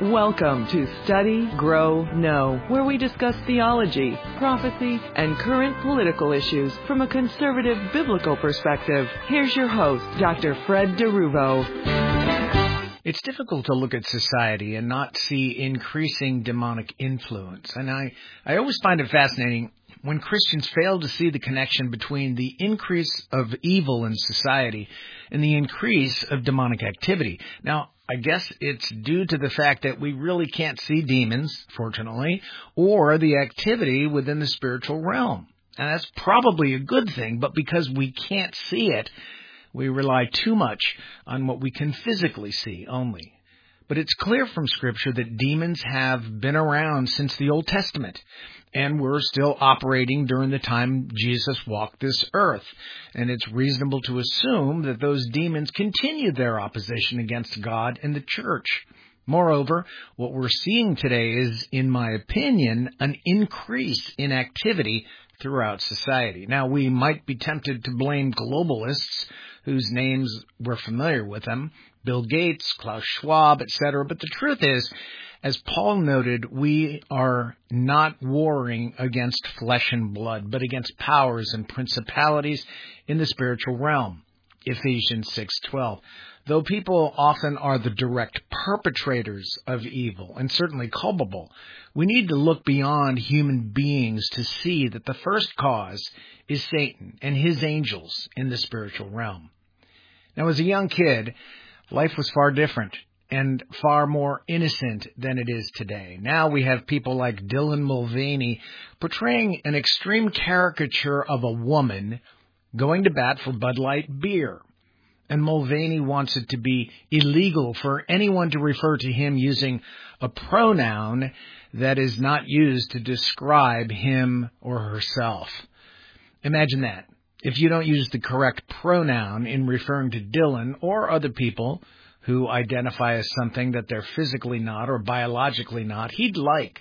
Welcome to Study, Grow, Know, where we discuss theology, prophecy, and current political issues from a conservative biblical perspective. Here's your host, Dr. Fred DeRuvo. It's difficult to look at society and not see increasing demonic influence. And I always find it fascinating when Christians fail to see the connection between the increase of evil in society and the increase of demonic activity. Now, I guess it's due to the fact that we really can't see demons, fortunately, or the activity within the spiritual realm. And that's probably a good thing, but because we can't see it, we rely too much on what we can physically see only. But it's clear from Scripture that demons have been around since the Old Testament, and were still operating during the time Jesus walked this earth. And it's reasonable to assume that those demons continued their opposition against God and the church. Moreover, what we're seeing today is, in my opinion, an increase in activity throughout society. Now, we might be tempted to blame globalists, whose names we're familiar with them, Bill Gates, Klaus Schwab, etc. But the truth is, as Paul noted, we are not warring against flesh and blood, but against powers and principalities in the spiritual realm. Ephesians 6:12. Though people often are the direct perpetrators of evil, and certainly culpable, we need to look beyond human beings to see that the first cause is Satan and his angels in the spiritual realm. Now, as a young kid, life was far different and far more innocent than it is today. Now we have people like Dylan Mulvaney portraying an extreme caricature of a woman going to bat for Bud Light beer. And Mulvaney wants it to be illegal for anyone to refer to him using a pronoun that is not used to describe him or herself. Imagine that. If you don't use the correct pronoun in referring to Dylan or other people who identify as something that they're physically not or biologically not, he'd like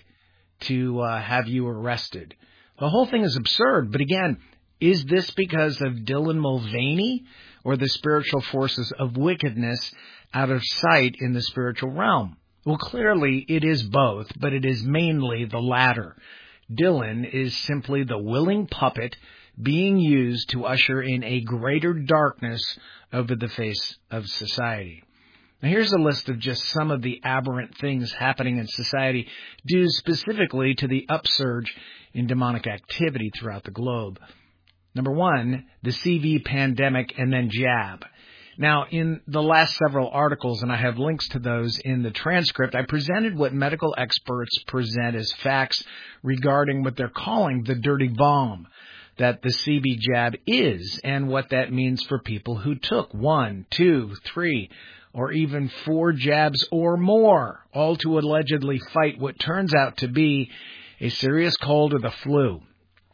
to have you arrested. The whole thing is absurd, but again, is this because of Dylan Mulvaney or the spiritual forces of wickedness out of sight in the spiritual realm? Well, clearly it is both, but it is mainly the latter. Dylan is simply the willing puppet being used to usher in a greater darkness over the face of society. Now, here's a list of just some of the aberrant things happening in society due specifically to the upsurge in demonic activity throughout the globe. Number one, the CV pandemic and then jab. Now, in the last several articles, and I have links to those in the transcript, I presented what medical experts present as facts regarding what they're calling the dirty bomb that the CB jab is, and what that means for people who took 1, 2, 3, or even 4 jabs or more, all to allegedly fight what turns out to be a serious cold or the flu.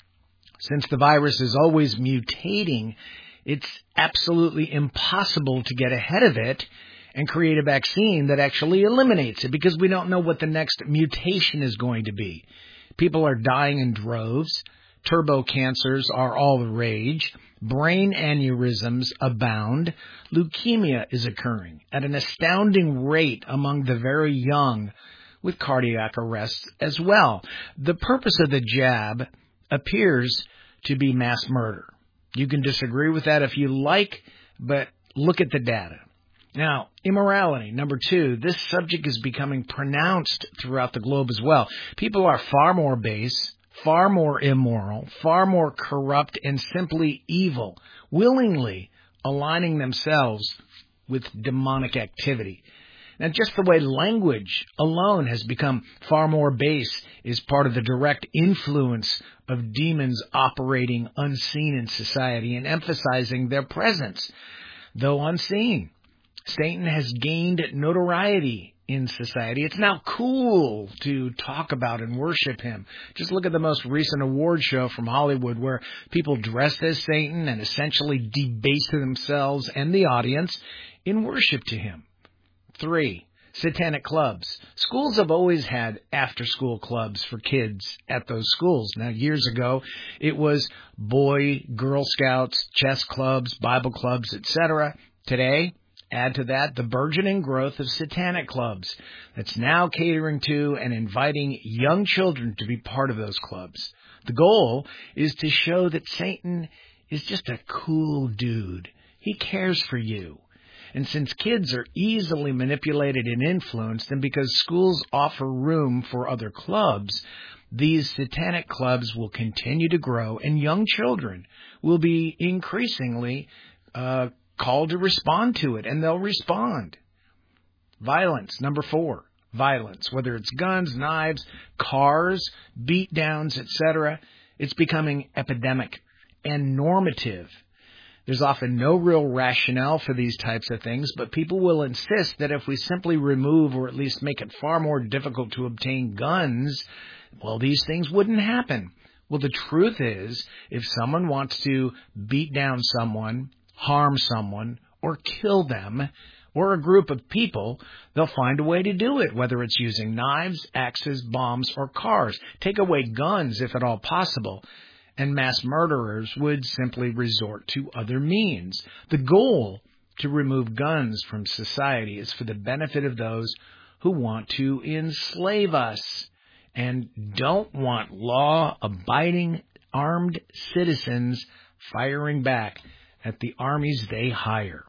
Since the virus is always mutating, it's absolutely impossible to get ahead of it and create a vaccine that actually eliminates it, because we don't know what the next mutation is going to be. People are dying in droves. Turbo cancers are all the rage. Brain aneurysms abound. Leukemia is occurring at an astounding rate among the very young, with cardiac arrests as well. The purpose of the jab appears to be mass murder. You can disagree with that if you like, but look at the data. Now, immorality, number 2. This subject is becoming pronounced throughout the globe as well. People are far more base, far more immoral, far more corrupt, and simply evil, willingly aligning themselves with demonic activity. Now, just the way language alone has become far more base is part of the direct influence of demons operating unseen in society and emphasizing their presence, though unseen. Satan has gained notoriety in society. It's now cool to talk about and worship him. Just look at the most recent award show from Hollywood, where people dressed as Satan and essentially debased themselves and the audience in worship to him. 3, satanic clubs. Schools have always had after-school clubs for kids at those schools. Now, years ago, it was Boy, Girl Scouts, chess clubs, Bible clubs, etc. Today, Add to that the burgeoning growth of satanic clubs that's now catering to and inviting young children to be part of those clubs. The goal is to show that Satan is just a cool dude. He cares for you. And since kids are easily manipulated and influenced, and because schools offer room for other clubs, these satanic clubs will continue to grow, and young children will be increasingly called to respond to it, and they'll respond. Violence, number 4. Violence, whether it's guns, knives, cars, beatdowns, etc., it's becoming epidemic and normative. There's often no real rationale for these types of things, but people will insist that if we simply remove or at least make it far more difficult to obtain guns, well, these things wouldn't happen. Well, the truth is, if someone wants to beat down someone, harm someone, or kill them, or a group of people, they'll find a way to do it, whether it's using knives, axes, bombs, or cars. Take away guns if at all possible, and mass murderers would simply resort to other means. The goal to remove guns from society is for the benefit of those who want to enslave us and don't want law-abiding armed citizens firing back at the armies they hire.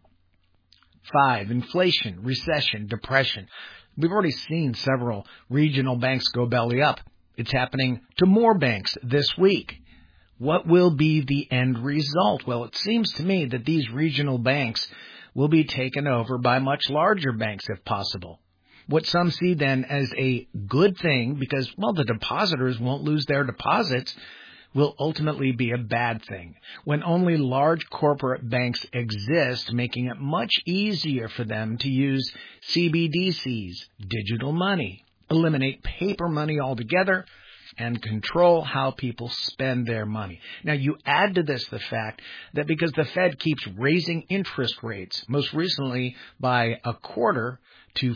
5, inflation, recession, depression. We've already seen several regional banks go belly up. It's happening to more banks this week. What will be the end result? Well, it seems to me that these regional banks will be taken over by much larger banks if possible. What some see then as a good thing because, well, the depositors won't lose their deposits will ultimately be a bad thing when only large corporate banks exist, making it much easier for them to use CBDCs, digital money, eliminate paper money altogether, and control how people spend their money. Now, you add to this the fact that because the Fed keeps raising interest rates, most recently by a quarter to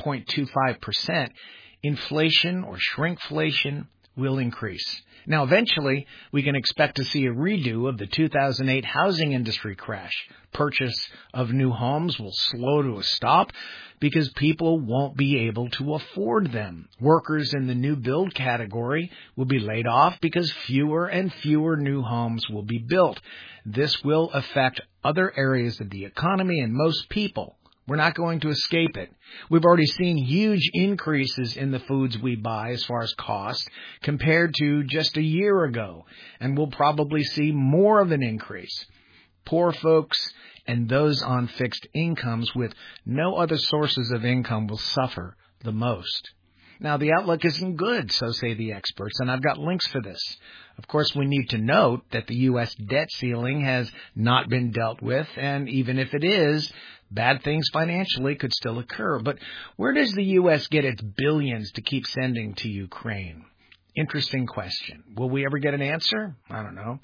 5.25%, inflation or shrinkflation will increase. Now, eventually, we can expect to see a redo of the 2008 housing industry crash. Purchase of new homes will slow to a stop because people won't be able to afford them. Workers in the new build category will be laid off because fewer and fewer new homes will be built. This will affect other areas of the economy and most people. We're not going to escape it. We've already seen huge increases in the foods we buy as far as cost compared to just a year ago, and we'll probably see more of an increase. Poor folks and those on fixed incomes with no other sources of income will suffer the most. Now, the outlook isn't good, so say the experts, and I've got links for this. Of course, we need to note that the U.S. debt ceiling has not been dealt with, and even if it is, bad things financially could still occur. But where does the U.S. get its billions to keep sending to Ukraine? Interesting question. Will we ever get an answer? I don't know.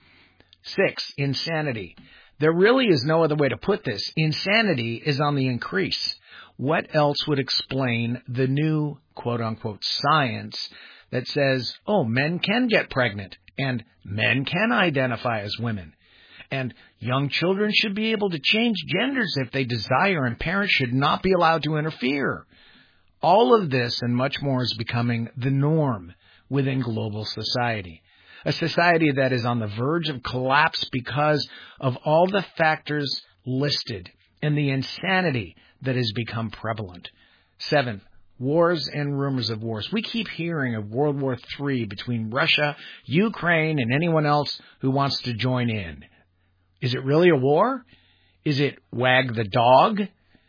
6, insanity. There really is no other way to put this. Insanity is on the increase. What else would explain the new, quote-unquote, science that says, oh, men can get pregnant and men can identify as women? And young children should be able to change genders if they desire, and parents should not be allowed to interfere. All of this and much more is becoming the norm within global society. A society that is on the verge of collapse because of all the factors listed and the insanity that has become prevalent. 7, wars and rumors of wars. We keep hearing of World War III between Russia, Ukraine, and anyone else who wants to join in. Is it really a war? Is it wag the dog?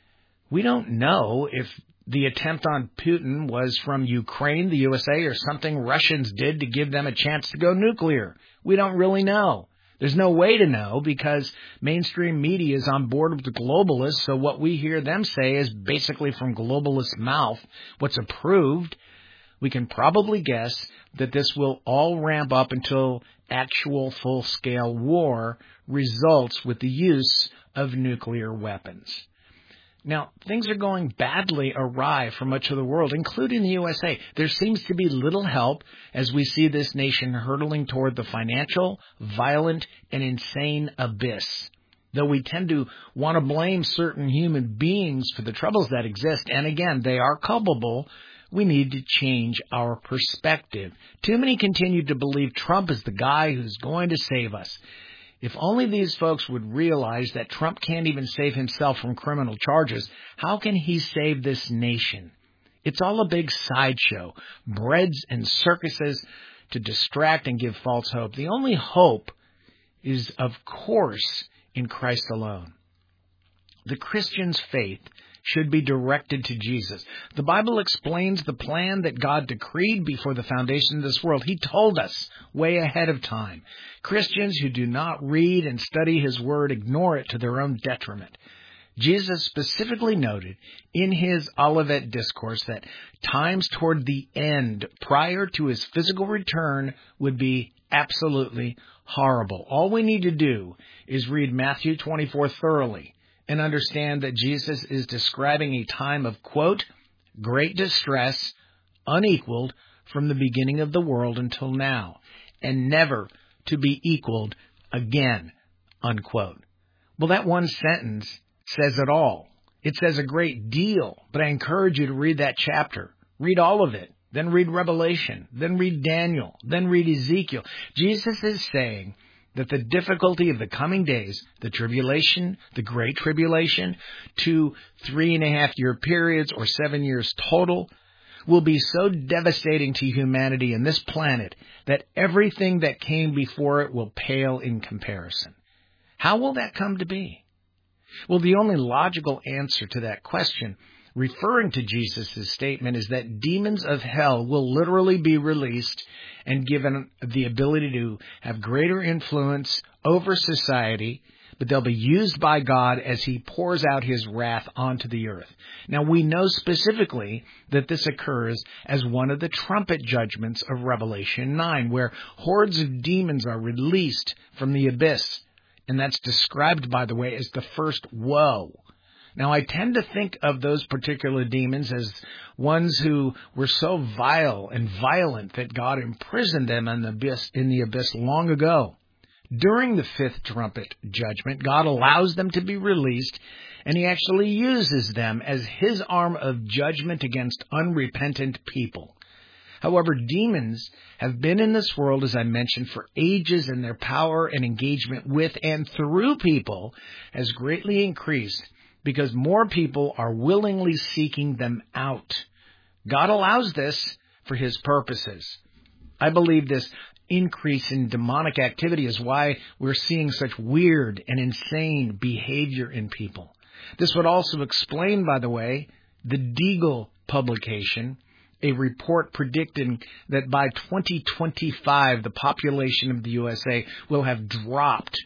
We don't know if the attempt on Putin was from Ukraine, the USA, or something Russians did to give them a chance to go nuclear. We don't really know. There's no way to know because mainstream media is on board with the globalists, so what we hear them say is basically from globalist mouth what's approved. We can probably guess that this will all ramp up until actual full-scale war results with the use of nuclear weapons. Now, things are going badly awry for much of the world, including the USA. There seems to be little help as we see this nation hurtling toward the financial, violent, and insane abyss. Though we tend to want to blame certain human beings for the troubles that exist, and again, they are culpable, we need to change our perspective. Too many continue to believe Trump is the guy who's going to save us. If only these folks would realize that Trump can't even save himself from criminal charges, how can he save this nation? It's all a big sideshow, breads and circuses to distract and give false hope. The only hope is, of course, in Christ alone. The Christian's faith should be directed to Jesus. The Bible explains the plan that God decreed before the foundation of this world. He told us way ahead of time. Christians who do not read and study His Word ignore it to their own detriment. Jesus specifically noted in His Olivet Discourse that times toward the end, prior to His physical return, would be absolutely horrible. All we need to do is read Matthew 24 thoroughly and understand that Jesus is describing a time of, quote, great distress, unequaled from the beginning of the world until now, and never to be equaled again, unquote. Well, that one sentence says it all. It says a great deal, but I encourage you to read that chapter. Read all of it. Then read Revelation. Then read Daniel. Then read Ezekiel. Jesus is saying that the difficulty of the coming days, the tribulation, the great tribulation, 2 3.5-year periods or 7 years total, will be so devastating to humanity and this planet that everything that came before it will pale in comparison. How will that come to be? Well, the only logical answer to that question, referring to Jesus' statement, is that demons of hell will literally be released and given the ability to have greater influence over society, but they'll be used by God as He pours out His wrath onto the earth. Now, we know specifically that this occurs as one of the trumpet judgments of Revelation 9, where hordes of demons are released from the abyss. And that's described, by the way, as the first woe. Now, I tend to think of those particular demons as ones who were so vile and violent that God imprisoned them in the abyss long ago. During the fifth trumpet judgment, God allows them to be released, and He actually uses them as His arm of judgment against unrepentant people. However, demons have been in this world, as I mentioned, for ages, and their power and engagement with and through people has greatly increased because more people are willingly seeking them out. God allows this for His purposes. I believe this increase in demonic activity is why we're seeing such weird and insane behavior in people. This would also explain, by the way, the Deagle publication, a report predicting that by 2025, the population of the USA will have dropped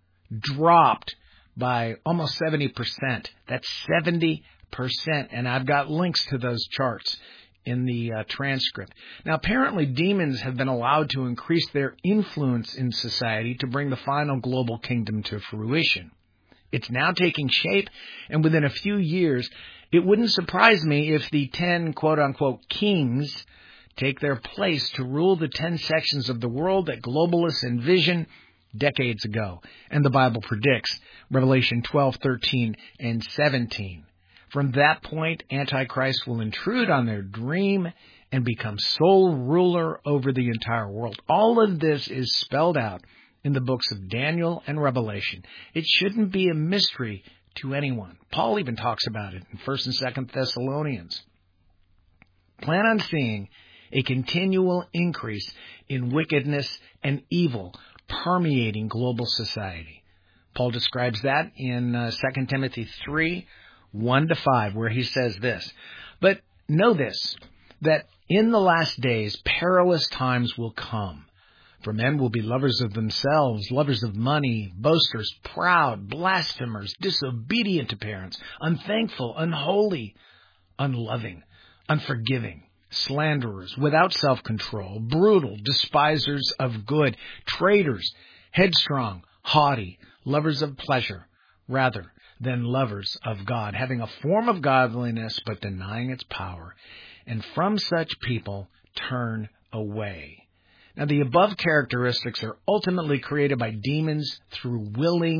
by almost 70%. That's 70%. And I've got links to those charts in the transcript. Now, apparently, demons have been allowed to increase their influence in society to bring the final global kingdom to fruition. It's now taking shape, and within a few years, it wouldn't surprise me if the 10 quote-unquote kings take their place to rule the 10 sections of the world that globalists envisioned decades ago. And the Bible predicts, Revelation 12, 13, and 17. From that point, Antichrist will intrude on their dream and become sole ruler over the entire world. All of this is spelled out in the books of Daniel and Revelation. It shouldn't be a mystery to anyone. Paul even talks about it in 1st and 2nd Thessalonians. Plan on seeing a continual increase in wickedness and evil permeating global society. Paul describes that in 2 Timothy 3, 1-5, where he says this, "But know this, that in the last days perilous times will come. For men will be lovers of themselves, lovers of money, boasters, proud, blasphemers, disobedient to parents, unthankful, unholy, unloving, unforgiving, slanderers, without self-control, brutal, despisers of good, traitors, headstrong, haughty, lovers of pleasure rather than lovers of God, having a form of godliness but denying its power. And from such people turn away." Now, the above characteristics are ultimately created by demons through willing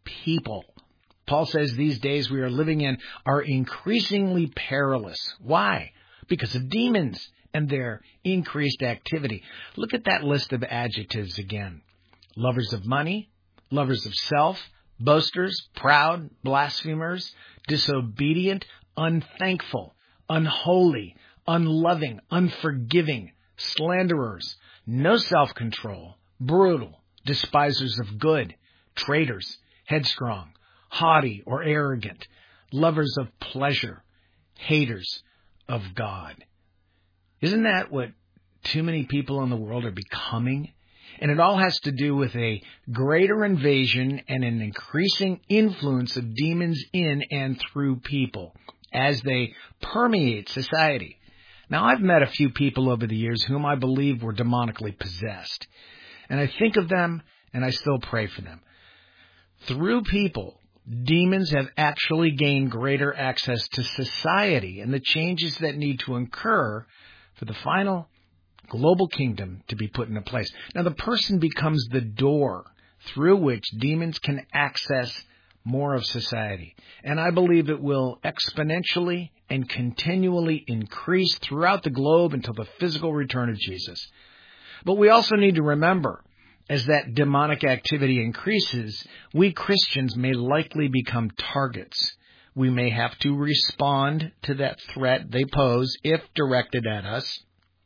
people. Paul says these days we are living in are increasingly perilous. Why? Because of demons and their increased activity. Look at that list of adjectives again. Lovers of money, lovers of self, boasters, proud, blasphemers, disobedient, unthankful, unholy, unloving, unforgiving, slanderers, no self-control, brutal, despisers of good, traitors, headstrong, haughty or arrogant, lovers of pleasure, haters of God. Isn't that what too many people in the world are becoming? And it all has to do with a greater invasion and an increasing influence of demons in and through people as they permeate society. Now, I've met a few people over the years whom I believe were demonically possessed. And I think of them and I still pray for them. Through people, demons have actually gained greater access to society and the changes that need to occur for the final global kingdom to be put into place. Now, the person becomes the door through which demons can access more of society. And I believe it will exponentially and continually increase throughout the globe until the physical return of Jesus. But we also need to remember, as that demonic activity increases, we Christians may likely become targets. We may have to respond to that threat they pose if directed at us.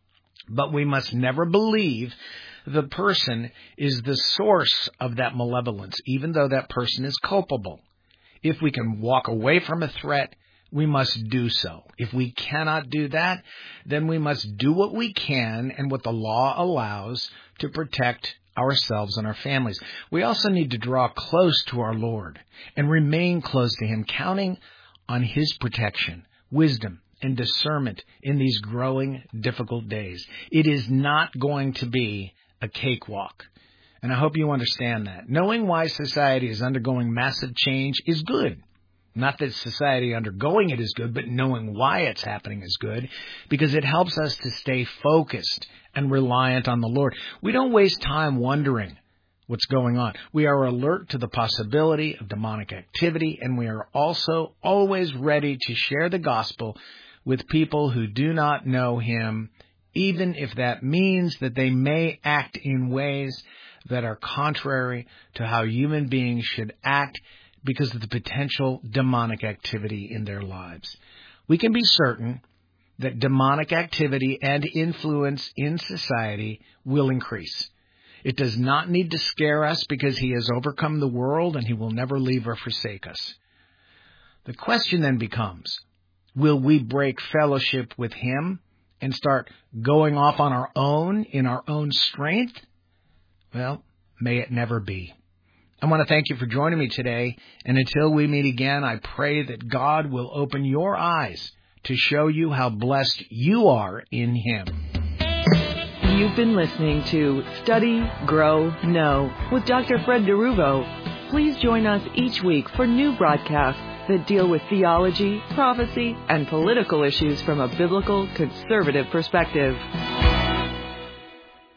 But we must never believe the person is the source of that malevolence, even though that person is culpable. If we can walk away from a threat, we must do so. If we cannot do that, then we must do what we can and what the law allows to protect ourselves and our families. We also need to draw close to our Lord and remain close to Him, counting on His protection, wisdom, and discernment in these growing, difficult days. It is not going to be a cakewalk. And I hope you understand that. Knowing why society is undergoing massive change is good. Not that society undergoing it is good, but knowing why it's happening is good, because it helps us to stay focused and reliant on the Lord. We don't waste time wondering what's going on. We are alert to the possibility of demonic activity, and we are also always ready to share the gospel with people who do not know Him, even if that means that they may act in ways that are contrary to how human beings should act because of the potential demonic activity in their lives. We can be certain that demonic activity and influence in society will increase. It does not need to scare us because He has overcome the world and He will never leave or forsake us. The question then becomes, will we break fellowship with Him and start going off on our own in our own strength? Well, may it never be. I want to thank you for joining me today, and until we meet again, I pray that God will open your eyes to show you how blessed you are in Him. You've been listening to Study, Grow, Know with Dr. Fred DeRuvo. Please join us each week for new broadcasts that deal with theology, prophecy, and political issues from a biblical, conservative perspective.